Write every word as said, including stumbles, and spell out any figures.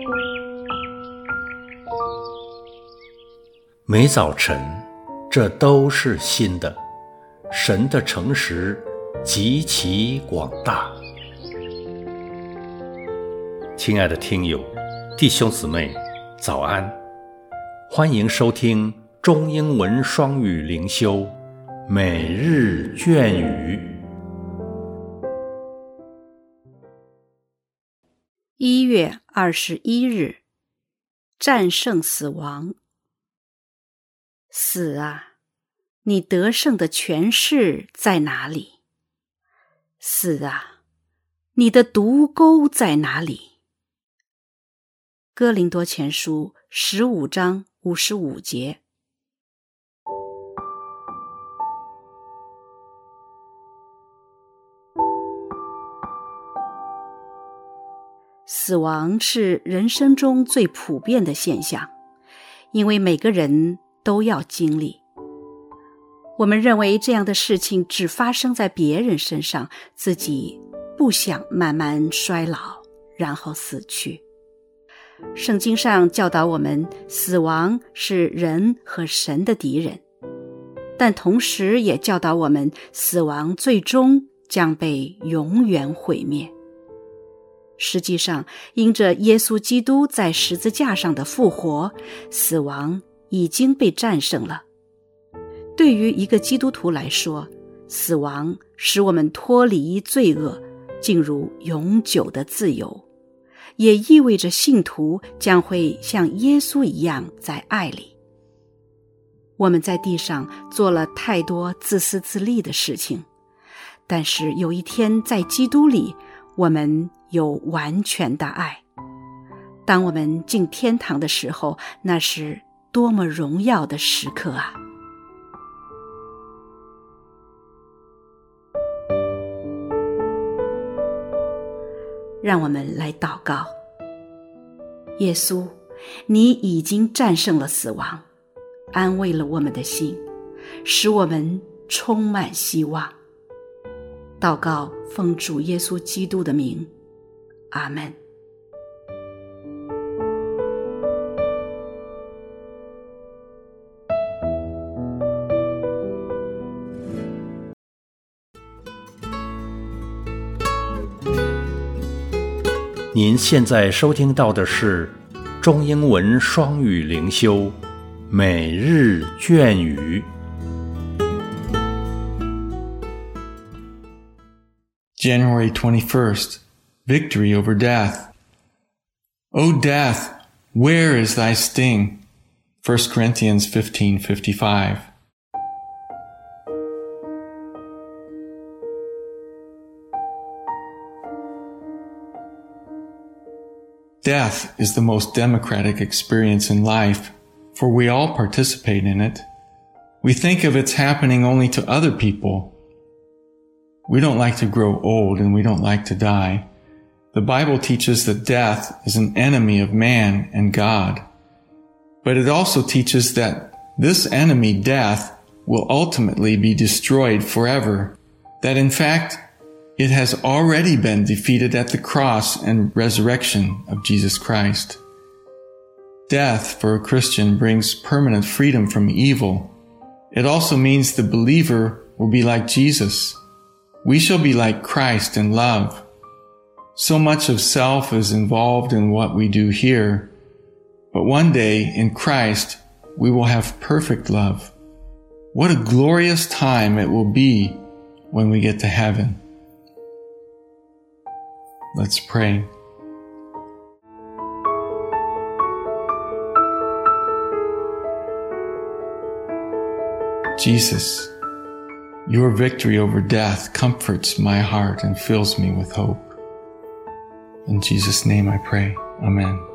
每早晨，这都是新的。神的诚实极其广大。亲爱的听友、弟兄姊妹，早安！欢迎收听中英文双语灵修每日隽语。 一月二十一日，战胜死亡。死啊，你得胜的权势在哪里？死啊，你的毒钩在哪里？哥林多前书十五章五十五节。死亡是人生中最普遍的现象，因为每个人都要经历。我们认为这样的事情只发生在别人身上，自己不想慢慢衰老，然后死去。圣经上教导我们，死亡是人和神的敌人，但同时也教导我们，死亡最终将被永远毁灭。实际上，因着耶稣基督在十字架上的复活，死亡已经被战胜了。对于一个基督徒来说，死亡使我们脱离罪恶，进入永久的自由，也意味着信徒将会像耶稣一样在爱里。我们在地上做了太多自私自利的事情，但是有一天在基督里，我们有完全的爱。当我们进天堂的时候，那是多么荣耀的时刻啊！让我们来祷告。耶稣，你已经战胜了死亡，安慰了我们的心，使我们充满希望。祷告奉主耶稣基督的名，阿们。 您现在收听到的是中英文双语灵修每日隽语。 January twenty-first, Victory over Death. O death, where is thy sting? First Corinthians fifteen fifty-five. Death is the most democratic experience in life, for we all participate in it. We think of its happening only to other people. We don't like to grow old and we don't like to die. The Bible teaches that death is an enemy of man and God. But it also teaches that this enemy, death, will ultimately be destroyed forever. That in fact, it has already been defeated at the cross and resurrection of Jesus Christ. Death for a Christian brings permanent freedom from evil. It also means the believer will be like Jesus. We shall be like Christ in love. So much of self is involved in what we do here, but one day in Christ we will have perfect love. What a glorious time it will be when we get to heaven. Let's pray. Jesus, your victory over death comforts my heart and fills me with hope. In Jesus' name I pray. Amen.